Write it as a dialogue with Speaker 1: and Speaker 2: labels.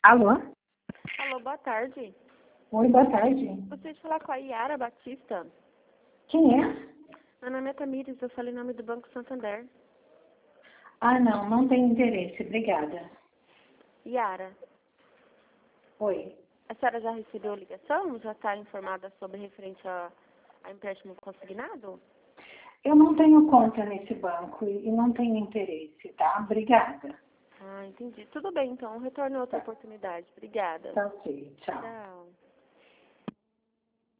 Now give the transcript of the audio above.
Speaker 1: Alô?
Speaker 2: Alô, boa tarde.
Speaker 1: Oi, boa tarde.
Speaker 2: Gostaria de falar com a Yara Batista.
Speaker 1: Quem é?
Speaker 2: Meu nome é Tamires, eu falo em nome do Banco Santander.
Speaker 1: Ah, não tenho interesse, obrigada.
Speaker 2: Yara,
Speaker 1: Oi.
Speaker 2: a senhora já recebeu a ligação? Já está informada sobre referente a empréstimo consignado?
Speaker 1: Eu não tenho conta nesse banco e não tenho interesse, tá? Obrigada.
Speaker 2: Ah, entendi. Tudo bem, então. Retorno em outra
Speaker 1: Tá,
Speaker 2: oportunidade. Obrigada.
Speaker 1: tá ok, tchau.
Speaker 2: Tchau.